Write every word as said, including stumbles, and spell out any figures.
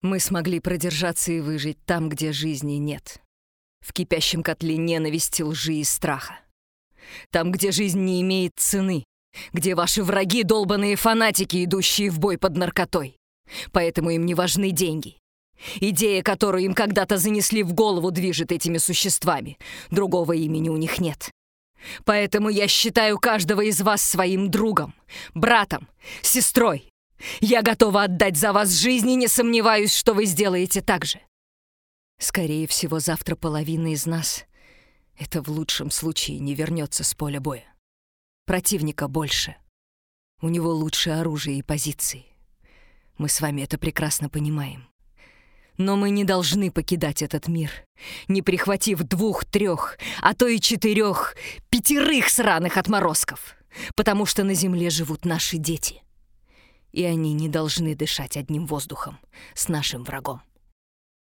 Мы смогли продержаться и выжить там, где жизни нет. В кипящем котле ненависти, лжи и страха. Там, где жизнь не имеет цены. Где ваши враги — долбаные фанатики, идущие в бой под наркотой. Поэтому им не важны деньги. Идея, которую им когда-то занесли в голову, движет этими существами. Другого имени у них нет. Поэтому я считаю каждого из вас своим другом, братом, сестрой. Я готова отдать за вас жизнь и не сомневаюсь, что вы сделаете так же. Скорее всего, завтра половина из нас, это в лучшем случае, не вернется с поля боя. Противника больше. У него лучше оружие и позиции. Мы с вами это прекрасно понимаем. Но мы не должны покидать этот мир, не прихватив двух, трех, а то и четырех, пятерых сраных отморозков, потому что на земле живут наши дети, и они не должны дышать одним воздухом с нашим врагом.